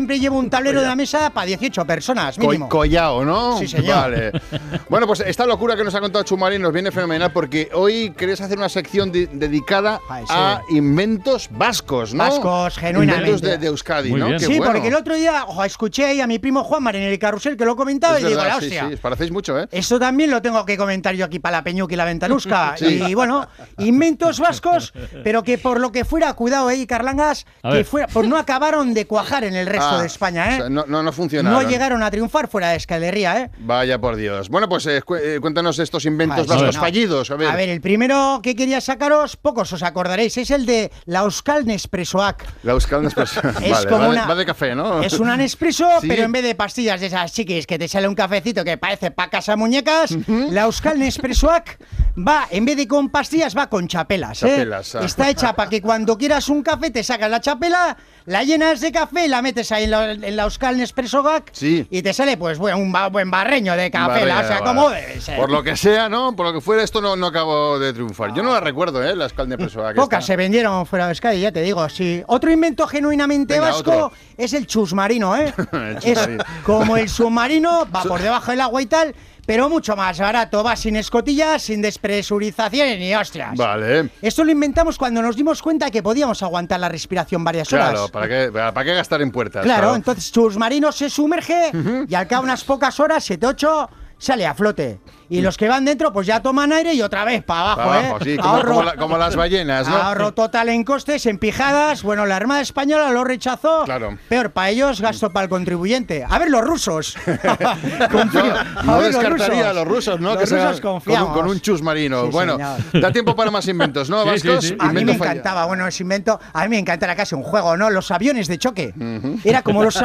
siempre llevo un tablero de la mesa para dieciocho personas, mínimo.
Co collao, ¿no?
Sí, señor.
Vale. Bueno, pues esta locura que nos ha contado Chumari nos viene fenomenal porque hoy querés hacer una sección de dedicada Ay, sí. a inventos vascos, ¿no?
Vascos, genuinamente.
Inventos de, de Euskadi,
Muy
¿no?
bien.
Qué
sí,
bueno.
porque el otro día ojo, escuché ahí a mi primo Juanmar en el carrusel que lo comentaba
es
y
verdad,
digo, la
sí,
hostia.
sí, os parecéis mucho, ¿eh?
Eso también lo tengo que comentar yo aquí para la Peñuca y la Ventanusca.
Sí.
Y bueno, inventos vascos, pero que por lo que fuera, cuidado ahí, Carlangas,
A
que
ver.
fuera, pues no acabaron de cuajar en el resto
Ah,
de España, ¿eh?
o sea, no, no, no funcionaron.
No llegaron a triunfar fuera de Euskal Herria, ¿eh?
Vaya por Dios. Bueno, pues eh, cu eh, cuéntanos estos inventos
Ay,
vascos
no.
fallidos. A ver.
A ver, el primero que quería sacaros, pocos os acordaréis, es el de la Euskal Nespresoak.
La Euskal Nespresso.
Es
vale,
como
va,
una-
de, va de café, ¿no?
Es una Nespresso,
Sí.
pero en vez de pastillas de esas chiquis que te sale un cafecito que parece pa' casa muñecas, la Euskal Nespressoak va, en vez de con pastillas, va con chapelas, ¿eh?
Chapelas, ah.
Está hecha para que cuando quieras un café te sacas la chapela, la llenas de café, la metes ahí en la, en la Euskal Nespressoak
Sí.
y te sale pues bueno, un ba- buen barreño de café,
Vale,
la- o sea,
vale.
como debe ser.
Por lo que sea, ¿no? Por lo que fuera, esto no, no acabó de triunfar. Yo no la recuerdo, ¿eh? La Euskal Nespresso.
Pocas se vendieron fuera de Euskadi, ya te digo, sí. Otro invento genuinamente
Venga,
vasco
otro.
es el chusmarino, ¿eh?
El
Es
chusmarino.
como el submarino, va por debajo del agua y tal, pero mucho más barato, va sin escotillas, sin despresurización ni hostias.
Vale.
Esto lo inventamos cuando nos dimos cuenta que podíamos aguantar la respiración varias horas.
Claro, ¿para qué, ¿para qué gastar en puertas?
Claro, entonces submarino se sumerge y al cabo de unas pocas horas, siete, ocho, sale a flote. Y los que van dentro, pues ya toman aire y otra vez para abajo,
Para abajo,
¿eh?
sí, como, como la- como las ballenas, ¿no?
Ahorro total en costes, en pijadas. Bueno, la Armada Española lo rechazó.
Claro.
Peor para ellos, gasto para el contribuyente. A ver, los rusos.
Yo no descartaría a los rusos, ¿no?
Los
que se
rusos
hagan con, un-
confiamos.
con un chus marino.
Sí,
bueno,
señor.
da tiempo para más inventos, ¿no,
Sí,
Vascos?
sí, sí.
A mí me
Invento falla.
encantaba, bueno, ese invento, a mí me encantaba casi un juego, ¿no? Los aviones de choque. Era como los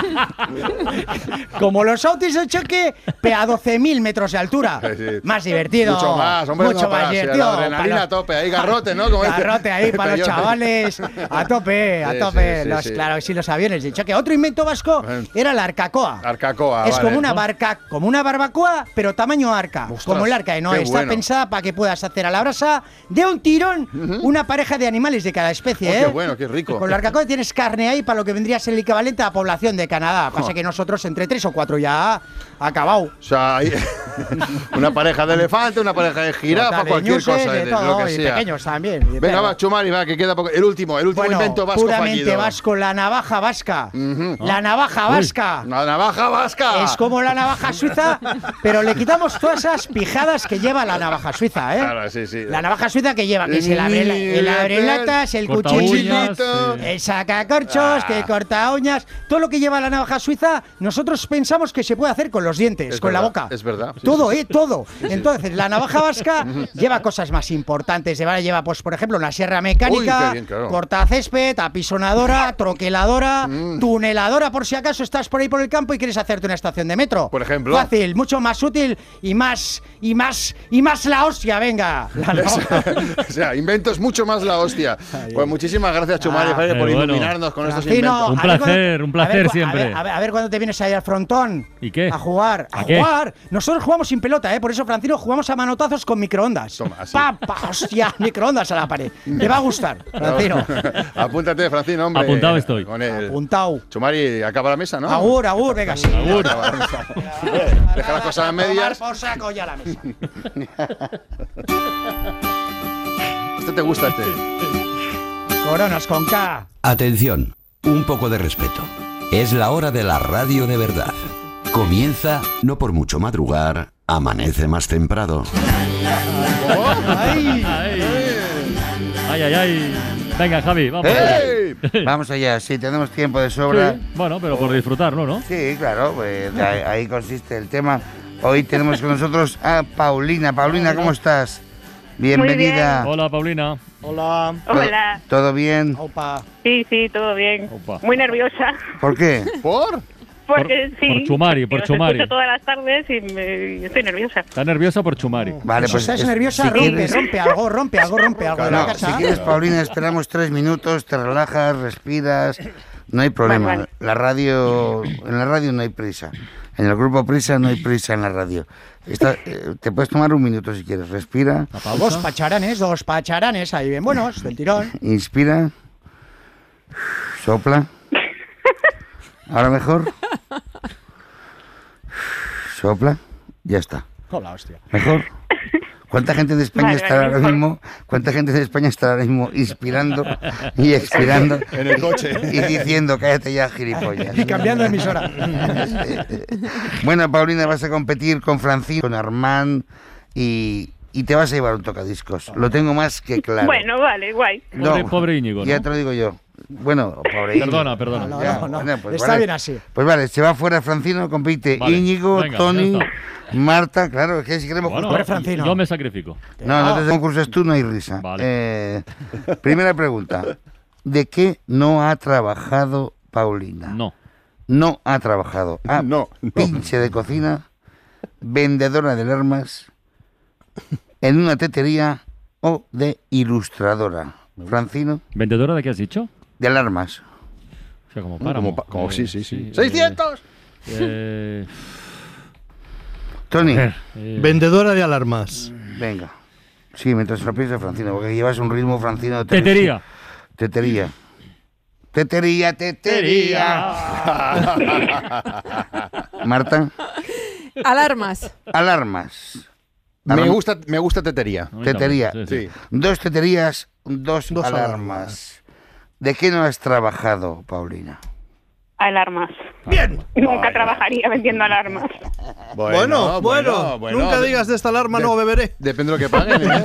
como los autos de choque, pero a doce mil metros de altura.
Sí, sí.
Más divertido.
Mucho más, hombre,
Mucho
no,
más
para- sí,
divertido.
la adrenalina
para
a tope, ahí garrote, ¿no? Como dice-
garrote ahí para los
Peyote.
chavales. A tope, a
Sí,
tope.
sí, sí,
los,
sí.
Claro, sí, los aviones de choque. Otro invento vasco era la arcacoa.
Arcacoa,
Es
vale.
como una barca, como una barbacoa, pero tamaño arca.
Ostras,
como el arca, ¿no?
qué
Está
bueno.
pensada para que puedas hacer a la brasa de un tirón una pareja de animales de cada especie,
Oh,
¿eh?
qué bueno, qué rico.
Con la arcacoa tienes carne ahí para lo que vendría a ser el equivalente a la población de Canadá. Pasa
Jo.
que nosotros entre tres o cuatro ya acabado.
O sea, hay una pareja de elefante, una pareja de jirafa,
Total, de
cualquier
ñuses,
cosa,
de
de,
todo,
lo que
y
sea.
pequeños también. y
Venga,
perros.
va, Chumari, va, que queda poco. El último, el último
Bueno,
invento vasco
puramente
fallido.
vasco, la navaja vasca.
Ujú.
La navaja
Uy,
vasca.
La navaja vasca.
Es como la navaja suiza, pero le quitamos todas esas pijadas que lleva la navaja suiza, ¿eh?
Claro, sí, sí.
La navaja suiza que lleva, que es el abre, el abre latas, el
Corta
cuchillito,
uñas, sí.
el sacacorchos,
Ah.
que corta uñas, todo lo que lleva la navaja suiza, nosotros pensamos que se puede hacer con los dientes,
Es
con la
verdad,
boca.
es verdad, sí,
todo,
sí,
¿eh? Todo. Entonces, la navaja vasca lleva cosas más importantes. Lleva, lleva, pues, por ejemplo, una sierra mecánica,
Uy, qué bien, claro.
cortacésped, apisonadora, troqueladora, tuneladora, por si acaso estás por ahí por el campo y quieres hacerte una estación de metro.
Por ejemplo.
Fácil, mucho más útil y más, y más, y más la hostia, venga. La navaja.
O sea, inventos mucho más la hostia. Pues muchísimas gracias, Chumari,
Ah,
por
eh, bueno.
iluminarnos con estos
Francino,
inventos.
Un
a ver
placer,
cuándo-
un placer
a ver cu-
siempre.
A ver, a ver, a ver cuándo te vienes ahí al frontón.
¿Y qué?
A jugar, a,
¿A qué?
jugar. Nosotros jugamos sin pelota, ¿eh? Por eso, Francino, jugamos a manotazos con microondas.
Toma, así.
Pa, pa, hostia, microondas a la pared. Te va a gustar, Francino.
Apúntate, Francino, hombre.
Apuntado estoy.
Con el...
Apuntado.
Chumari, acaba la mesa, ¿no?
Agur, agur, venga, sí.
Agur. Deja las cosas a medias.
Tomar por saco ya la mesa.
Este te gusta, este.
Coronas con K.
Atención, un poco de respeto. Es la hora de la radio de verdad. Comienza, no por mucho madrugar, amanece más temprano.
Ay, ay, ay, ay. Venga, Javi, vamos.
¡Ey! Vamos allá, sí, tenemos tiempo de sobra.
Sí, bueno, pero por disfrutarlo, ¿no?
Sí, claro, pues ahí, ahí consiste el tema. Hoy tenemos con nosotros a Paulina. Paulina, ¿cómo estás? Bienvenida.
Hola, Paulina.
Hola.
¿Todo-
Hola.
¿Todo bien?
Opa.
Sí, sí, todo bien.
Opa.
Muy nerviosa.
¿Por qué?
¿Por?
Porque
Por-
sí.
por Chumari, por
porque os
Chumari.
escucho todas las tardes y me- estoy nerviosa.
Está nerviosa por Chumari.
Vale,
Si
pues
estás
es-
nerviosa,
si
rompe,
quieres-
rompe algo, rompe algo, rompe algo de la
No,
casa.
si quieres, Paulina, esperamos tres minutos, te relajas, respiras, no hay problema.
Vale, vale.
La radio, en la radio no hay prisa. En el grupo Prisa no hay prisa en la radio. Está- eh, te puedes tomar un minuto si quieres. Respira,
Dos pacharanes, dos pacharanes, ahí bien buenos, del tirón.
inspira, sopla. ¿Ahora mejor? Sopla. Ya está.
Hola, hostia.
¿Mejor? ¿Cuánta gente de España
Vale,
estará
vale,
ahora
mejor.
mismo? ¿Cuánta gente de España estará ahora mismo inspirando y expirando?
En el coche.
Y diciendo, cállate ya, gilipollas.
Y cambiando de emisora.
Bueno, Paulina, vas a competir con Francino, con Armand y, y te vas a llevar un tocadiscos. Lo tengo más que claro.
Bueno, vale, guay.
No,
Pobre, pobre Íñigo, ¿no?
ya te lo digo yo. Bueno, pobre Íñigo.
Perdona, perdona.
No,
Ya,
no, no.
bueno, pues
Está
vale.
bien así.
Pues vale, se va fuera Francino, compite
Vale,
Íñigo,
venga,
Tony,
ya está.
Marta, claro, es que si queremos...
Bueno,
Hombre, Francino.
yo me sacrifico.
No, no te concurses tú, no hay risa.
Vale.
Eh, primera pregunta. ¿De qué no ha trabajado Paulina?
No.
No ha trabajado. A,
No, no.
pinche de cocina, vendedora de alarmas, en una tetería o de ilustradora. Francino,
¿Vendedora de qué has dicho?
de alarmas.
O sea, como páramo.
Como, pa- como
Eh,
sí, sí, sí.
eh,
¡seiscientos!
eh,
Tony,
eh,
Vendedora de alarmas.
venga. Sí, mientras lo piensa Francino, porque llevas un ritmo Francino. de
Tetería.
Tetería. Tetería, tetería. Marta,
Alarmas.
alarmas.
Me
Alarma-
gusta, me gusta tetería.
A mí
Tetería.
también, sí, sí.
Sí.
Dos teterías, dos,
Dos
alarmas.
alarmas.
¿De qué no has trabajado, Paulina?
Alarmas.
Bien.
Nunca trabajaría vendiendo alarmas.
Bueno, bueno, nunca digas de esta alarma no beberé.
Depende de lo que paguen, ¿eh?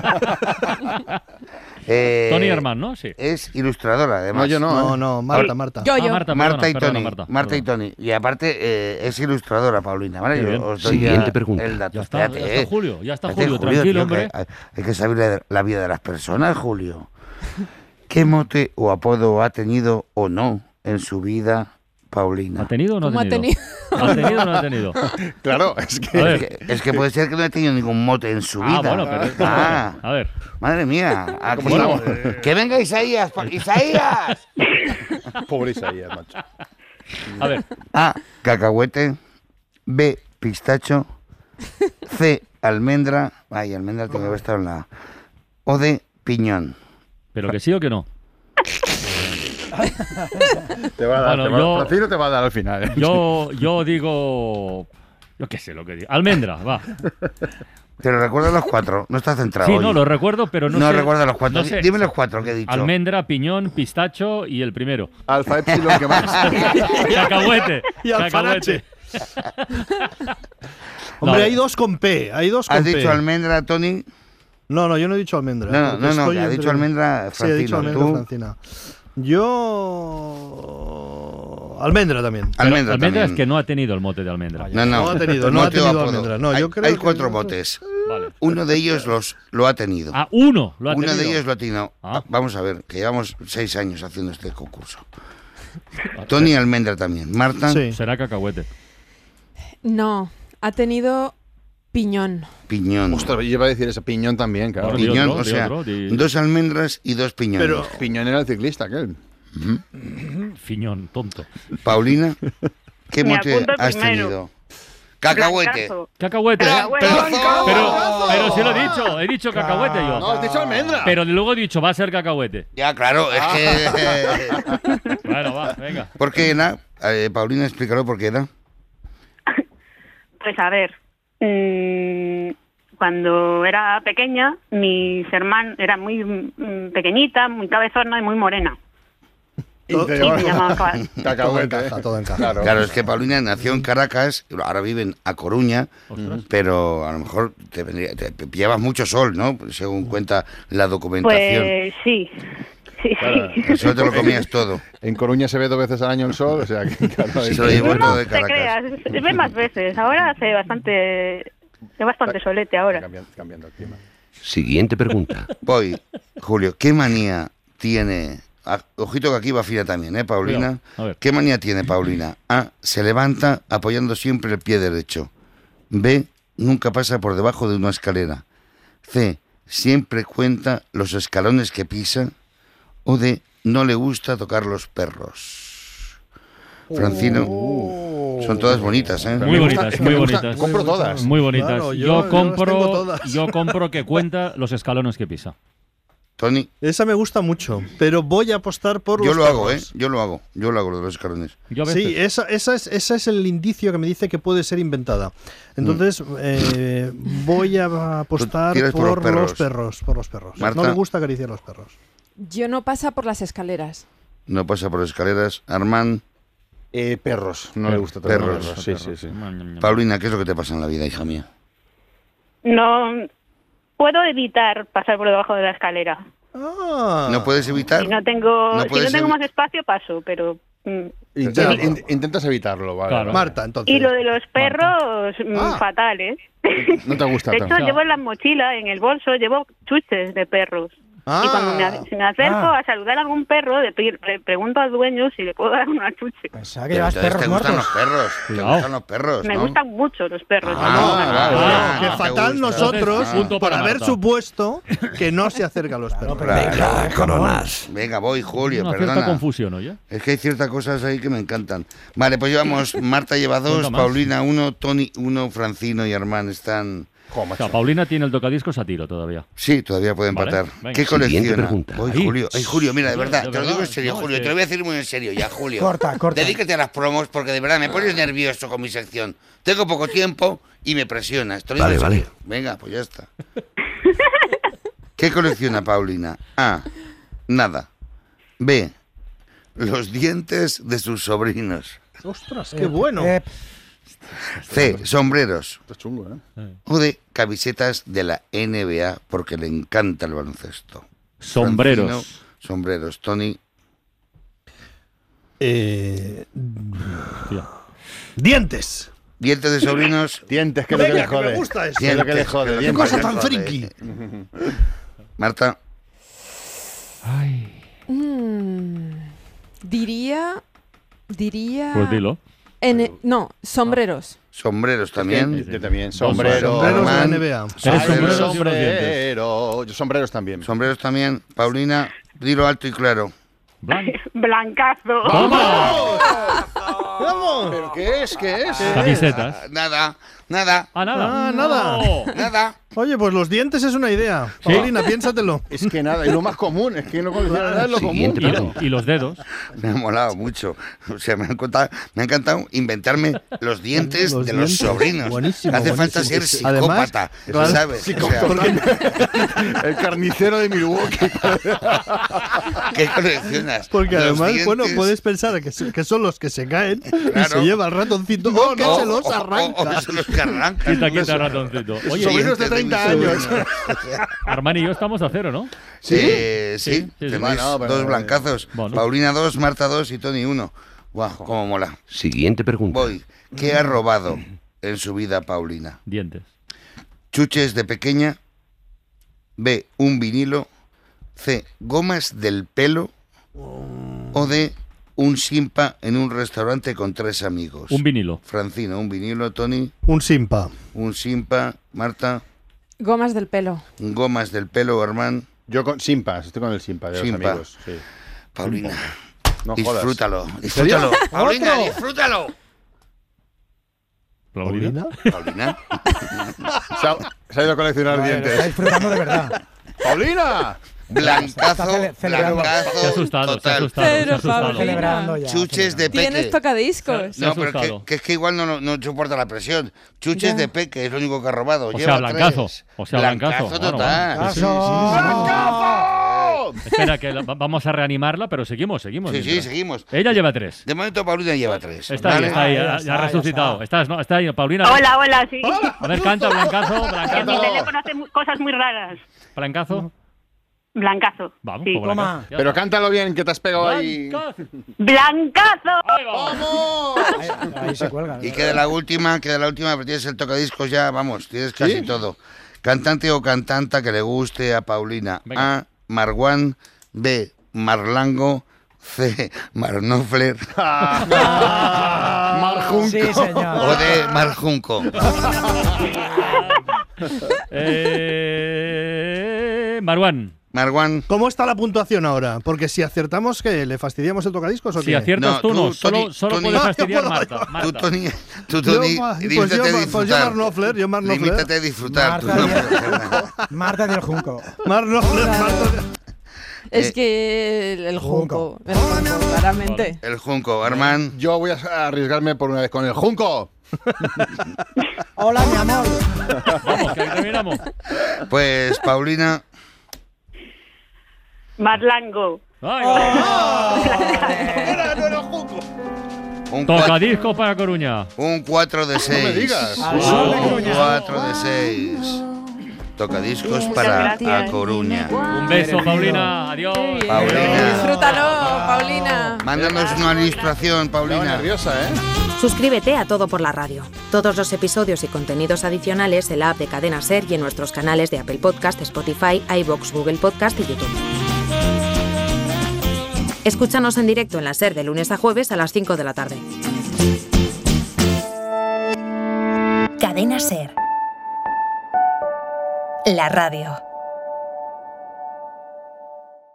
Eh,
Tony Armand, ¿no? Sí.
Es ilustradora, además.
No, yo no.
No,
¿eh?
no, Marta, Marta.
Yo,
Ah,
yo.
Marta,
Marta
perdona,
y
perdona,
Tony.
Marta,
Marta y
perdona.
Tony. Y aparte eh, es ilustradora, Paulina, ¿vale?
Qué
Yo
bien.
os doy
Siguiente
ya
pregunta.
el dato.
Ya está,
Espérate,
ya está
eh.
Julio, ya está
Espérate,
Julio, tranquilo,
tío,
hombre.
que hay, hay que saber la, la vida de las personas, Julio. ¿Qué mote o apodo ha tenido o no en su vida, Paulina?
¿Ha tenido o no
¿Cómo
ha
ha
tenido? ¿Ha tenido o no ha tenido?
Claro, es
A
que.
Es
ver.
que, es que puede ser que no haya tenido ningún mote en su
Ah,
vida.
bueno, pero...
Ah,
A ver.
madre mía. Aquí,
¿Cómo estamos?
que venga Isaías. pa- ¡Isaías!
Pobre Isaías, macho.
A ver.
A, cacahuete. B, pistacho. C, almendra. Ay, almendra tengo que estar en la A. O D, piñón.
¿Pero que sí o que no?
Te va a dar,
Bueno,
te va,
yo-
Francino te va a dar al final. ¿eh?
Yo, yo digo... Yo qué sé lo que digo. Almendra, va.
Pero recuerda los cuatro. No estás centrado
Sí,
hoy.
no, lo recuerdo, pero no,
No
sé...
recuerda los cuatro.
no sé.
Dime los cuatro que he dicho.
Almendra, piñón, pistacho y el primero.
Alfa Epsilon, ¿qué más?
Cacahuete.
Y alfarache.
Cacahuete.
Hombre,
No.
hay dos con P. Hay dos con
¿Has
P.
dicho almendra, Tony?
No, no, yo no he dicho almendra.
No, no,
porque
no, no,
estoy
que ha
entre-
dicho almendra,
Sí, he dicho
Francino.
almendra,
¿Tú?
Francina. Yo... Almendra también.
Pero
Almendra,
almendra
también.
es que no ha tenido el mote de almendra.
No, no.
No ha tenido, no ha
Mote o
tenido
apodo.
almendra. No,
hay,
yo creo
hay
que
cuatro
no-
motes.
Vale.
Uno de ellos los, lo ha tenido.
Ah, uno lo ha
Uno
tenido.
de ellos lo ha tenido.
Ah.
Vamos a ver, que llevamos seis años haciendo este concurso. Tony Almendra también. Marta,
Sí.
Será cacahuete.
No, ha tenido piñón.
piñón.
Ostras, yo iba a decir ese piñón también, claro.
Ahora di
Piñón,
otro,
o
di
sea,
otro, di-
dos almendras y dos piñones.
Pero-
Piñón era el ciclista, aquel.
Fiñón, tonto.
Paulina, ¿qué
Me
mote
apunto
has
primero.
tenido? Cacahuete.
Blancazo.
Cacahuete.
Cacahuete.
Pero, pero, pero sí lo he dicho. He dicho cacahuete yo.
No, has dicho almendra.
Pero luego he dicho, va a ser cacahuete.
Ya, claro, es que...
Bueno, va, venga.
¿Por qué era? Eh, Paulina, explícalo por qué era.
Pues a ver, mm, cuando era pequeña, mis hermanos era muy mm, pequeñita, muy cabezona y muy morena.
Y te
Y
llaman-
se llamaba ca-
Todo
Cacahuete.
encaja, todo encaja.
Claro.
Claro, es que Paulina nació en Caracas, ahora vive en A Coruña,
Ostras.
pero a lo mejor te, vendría- te pillabas mucho sol, ¿no? Según cuenta la documentación.
Pues sí, sí,
Claro.
sí.
Eso te lo comías todo.
En Coruña se ve dos veces al año el sol, o sea que claro, ahí-
Se lo llevó todo de
No te
Caracas.
creas, se ve más veces. Ahora hace bastante, hace bastante solete ahora.
Cambiando, cambiando el clima.
Siguiente pregunta.
Voy, Julio, ¿qué manía tiene... ah, ojito que aquí va fina también, ¿eh, Paulina?
Cuidado, a ver.
¿Qué manía tiene Paulina? A, se levanta apoyando siempre el pie derecho. B, nunca pasa por debajo de una escalera. C, siempre cuenta los escalones que pisa. O D, no le gusta tocar los perros. Francino, son todas bonitas, ¿eh?
Muy
me gusta-
bonitas,
me
muy
gusta-
bonitas.
compro todas.
Muy bonitas.
Claro, yo-
yo,
yo las tengo
compro,
todas.
yo compro que cuenta los escalones que pisa.
Tony.
Esa me gusta mucho, pero voy a apostar por
Yo
los
lo hago, ¿eh?
perros.
Yo lo hago. Yo lo hago, lo de los escalones.
Sí, esa, esa, es, esa es el indicio que me dice que puede ser inventada. Entonces, mm. eh, voy a apostar por,
por los,
los
perros.
perros. Por los perros.
Marta.
No me gusta acariciar los perros.
Yo no pasa por las escaleras.
No pasa por escaleras. Armand.
Eh, perros. No
Per-
le gusta
perros.
perros. Sí, sí, sí.
Paulina, ¿qué es lo que te pasa en la vida, hija mía?
No puedo evitar pasar por debajo de la escalera.
Ah.
¿No puedes evitar?
Si no tengo,
No
si
puedes
no tengo
evi-
más espacio, paso, pero... mm,
Intenta-
evito.
in- intentas evitarlo, vale.
Claro.
vale.
Marta, entonces.
Y lo de los perros, mm,
Ah.
fatal, ¿eh?
No te gusta
De hecho,
tanto.
llevo en la mochila, en el bolso, llevo chuches de perros.
Ah.
Y cuando me, a- si me acerco
Ah.
a saludar a algún perro, le, pi- le pregunto al dueño si le puedo dar una chuche.
Pensaba que
Pero
llevas
entonces
perros
te gustan
muertos.
los perros.
Cuidado.
Te gustan los perros,
Me
¿no?
gustan mucho los perros.
Ah,
¿no?
vale,
Ah,
vale.
que
te
fatal
gusta.
nosotros
Entonces, punto
por
para
haber
Marta.
supuesto que no se acerca a los perros.
pero
Venga, coronas.
Venga, voy, Julio,
Una cierta
perdona.
confusión, oye.
Es que hay ciertas cosas ahí que me encantan. Vale, pues llevamos, Marta lleva dos,
Cuenta más.
Paulina uno, Tony uno, Francino y Armand están...
Jo,
O
macho.
sea, Paulina tiene el tocadiscos a tiro todavía.
Sí, todavía puede
Vale,
empatar.
venga.
¿Qué
Siguiente
colecciona?
pregunta.
Voy,
Ahí.
Julio. Ay, Julio, mira, de verdad,
De
te lo digo en
verdad,
serio,
no,
Julio.
es
Te
que-
lo voy a decir muy en serio ya, Julio.
Corta, corta.
Dedícate a las promos porque de verdad me pones nervioso con mi sección. Tengo poco tiempo y me presionas. Te lo digo
Vale,
en serio.
vale.
Venga, pues ya está. ¿Qué colecciona Paulina? A. Nada. B. Los dientes de sus sobrinos.
Ostras, qué bueno.
Eh,
C. Sombreros.
Esto es chungo, ¿eh?
O D. Camisetas de la N B A porque le encanta el baloncesto.
Sombreros.
Francino, sombreros. Tony.
Eh,
Tía.
dientes.
Dientes de sobrinos.
Dientes, que es lo que
Venga,
le
que me
jode.
gusta eso.
Que es lo que le jode.
Dientes,
dientes.
cosa
que
tan
jode.
friki.
Marta.
Mm, diría... Diría...
Pues dilo.
en- no, sombreros.
Sombreros también.
Yo también.
Dos
Sombrero.
Sombreros de la
Armand.
N B A.
Tres
Ay,
sombreros y unos
sombrero. Yo sombreros también.
Sombreros también. Paulina, dilo alto y claro.
Blanc.
Blancazo.
¡Toma!
¡Vamos!
¿Pero qué es? ¿Qué es?
Camisetas.
Ah, Nada, nada,
Ah, nada.
Ah, nada.
No.
nada.
Oye, pues los dientes es una idea.
Sí.
Paulina, piénsatelo.
Es que nada, es lo más común. Es que no colecciona nada, es lo común.
Siguiente
Y,
pregunta.
y los dedos.
Me ha molado mucho. O sea, me ha encantado, me ha encantado inventarme los dientes
Los
de los
dientes.
sobrinos.
Buenísimo,
Hace falta
buenísimo.
ser
Además,
psicópata,
claro,
¿sabes? O sea,
El carnicero de Milwaukee.
¿qué coleccionas?
Porque
Los
además, bueno,
dientes.
puedes pensar que, se- que son los que se caen y
Claro.
se lleva el ratoncito o que
O-
se los
o- o-
arranca.
o son los que arrancan.
Quita, quita, ratoncito. Oye,
Sobrinos de
Dientes
treinta
mis
años.
sobrinos.
Armani y yo estamos a cero, ¿no?
Sí, eh, sí,
Sí, sí, sí.
tenéis
Bueno, pero-
dos blancazos.
Bueno.
Paulina dos, Marta dos y Tony uno. Guau, cómo mola.
Siguiente pregunta.
Voy. ¿Qué ha robado en su vida Paulina?
Dientes.
Chuches de pequeña. B. Un vinilo. C. Gomas del pelo. O D. Un simpa en un restaurante con tres amigos.
Un vinilo.
Francino, un vinilo. Tony,
Un simpa.
un simpa. Marta,
Gomas del pelo.
gomas del pelo. Armand,
Yo con simpas, estoy con el simpa de los
Simpa.
amigos. Sí.
Paulina.
No jodas.
Disfrútalo,
serio?
disfrútalo. Paulina,
¿Otro?
disfrútalo.
Paulina.
Paulina.
Se ha, se ha ido a coleccionar
Vale, lo
dientes.
está disfrutando de verdad.
¡Paulina!
Blancazo,
Está cele- celebrando.
blancazo.
Se ha asustado, se ha
total.
asustado. Se ha
Pero,
asustado.
Paulina.
Celebrando ya.
Chuches de peque.
Tienes tocadiscos.
Se ha
No, pero es que,
asustado.
que es que igual no, no, no soporta la presión. Chuches
Ya.
de peque, es lo único que ha robado.
O
Lleva
sea, blancazo.
tres.
O sea, blancazo. Bueno,
total.
bueno.
Sí,
¡Caso!
Espera, que la- va- vamos a reanimarla, pero seguimos, seguimos.
sí, sí,
mientras.
seguimos.
Ella lleva tres.
De momento Paulina lleva tres.
Está ahí,
¿vale?
está ahí,
Ya
ya,
está,
ya ha
ya
resucitado.
está.
Estás, no, está ahí, Paulina.
Hola, hola, sí.
A ver, canta, blancazo,
Que mi
blancazo.
teléfono hace mu- cosas muy raras.
Blancazo.
Blancazo.
Vamos,
Sí.
pues blancazo. Ya
Pero
está.
cántalo bien, que te has pegado ahí.
Blancazo.
¡Blancazo!
Ahí vamos.
Ahí, ahí se cuelga.
Y queda la última, queda la última, pero tienes el tocadiscos ya, vamos, tienes casi
¿Sí?
todo. Cantante o cantanta que le guste a Paulina.
Venga.
A. Marwan. B. Marlango. C. Marnofler.
Marjunco.
Sí, señor.
O D. Marjunco.
Eh, Marwan.
Marwan.
¿Cómo está la puntuación ahora? Porque si acertamos, ¿qué? ¿Le fastidiamos el tocadiscos o qué?
Si aciertas
No,
tú, no.
tú,
Solo,
Tony,
solo
Tony.
puede
Ah,
fastidiar
yo puedo,
Marta.
yo.
Marta.
Tú, Tony, tú,
Yo,
Tony,
ma- pues
límítate
yo,
a
ma-
disfrutar.
pues yo Marnofler, yo Marnofler.
Límítate a disfrutar. tú
Marta,
no
del-
puedes hacer nada.
Marta del Junco.
Marnofler, Marta-
Es
Eh,
que el, el junco, el junco, claramente.
El junco, Armand.
Yo voy a arriesgarme por una vez con el junco.
Hola, mi amor.
Vamos, que terminamos.
Pues, Paulina.
Marlango.
Ay,
Era, no era junco.
Un
Tocadiscos para Coruña.
Un cuatro de seis.
No me digas.
Un cuatro de seis. Tocadiscos para A Coruña.
Un beso, Paulina. Adiós.
Paulina.
Disfrútalo, Paulina.
Mándanos una ilustración, Paulina.
Estaba nerviosa, ¿eh?
Suscríbete a Todo por la Radio. Todos los episodios y contenidos adicionales en la app de Cadena Ser y en nuestros canales de Apple Podcast, Spotify, iVoox, Google Podcast y YouTube. Escúchanos en directo en la Ser de lunes a jueves a las cinco de la tarde. Cadena Ser. La radio.